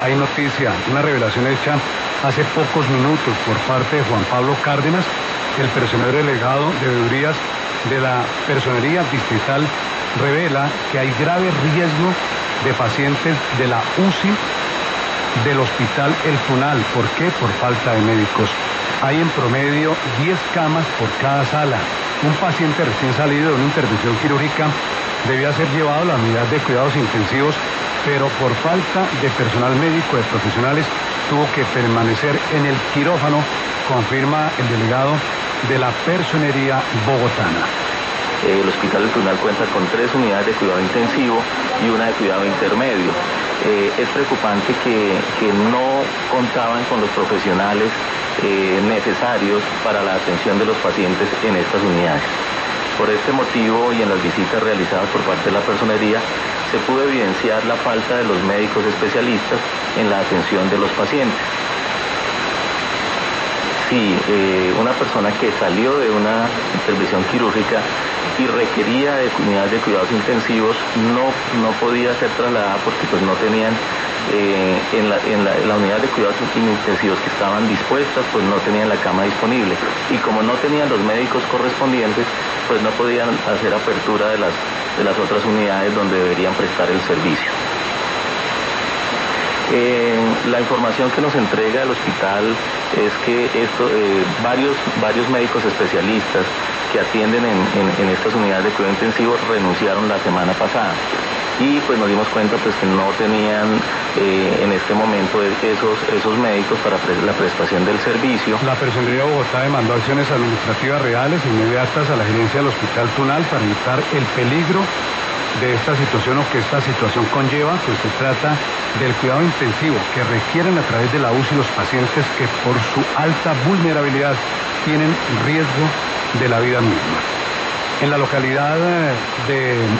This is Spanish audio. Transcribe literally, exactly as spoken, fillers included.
Hay noticia, una revelación hecha hace pocos minutos por parte de Juan Pablo Cárdenas, el personero delegado de veedurías de la Personería Distrital, revela que hay grave riesgo de pacientes de la U C I del Hospital El Tunal. ¿Por qué? Por falta de médicos. Hay en promedio diez camas por cada sala. Un paciente recién salido de una intervención quirúrgica debía ser llevado a la unidad de cuidados intensivos, pero por falta de personal médico, de profesionales, tuvo que permanecer en el quirófano, confirma el delegado de la Personería bogotana. El Hospital El Tunal cuenta con tres unidades de cuidado intensivo y una de cuidado intermedio. Eh, es preocupante que, que no contaban con los profesionales eh, necesarios para la atención de los pacientes en estas unidades. Por este motivo y en las visitas realizadas por parte de la Personería, se pudo evidenciar la falta de los médicos especialistas en la atención de los pacientes. Si eh, una persona que salió de una intervención quirúrgica y requería de unidades de cuidados intensivos, no, no podía ser trasladada porque pues no tenían eh, en, la, en, la, en la unidad de cuidados intensivos que estaban dispuestas, pues no tenían la cama disponible, y como no tenían los médicos correspondientes, pues no podían hacer apertura de las, de las otras unidades donde deberían prestar el servicio. Eh, la información que nos entrega el hospital es que esto, eh, varios, varios médicos especialistas que atienden en, en, en estas unidades de cuidado intensivo renunciaron la semana pasada, y pues nos dimos cuenta pues que no tenían eh, en este momento esos, esos médicos para pre la prestación del servicio. La Personería de Bogotá demandó acciones administrativas reales e inmediatas a la gerencia del Hospital Tunal para evitar el peligro de esta situación o que esta situación conlleva, pues se trata del cuidado intensivo que requieren a través de la U C I los pacientes que por su alta vulnerabilidad tienen riesgo de la vida misma. En la localidad de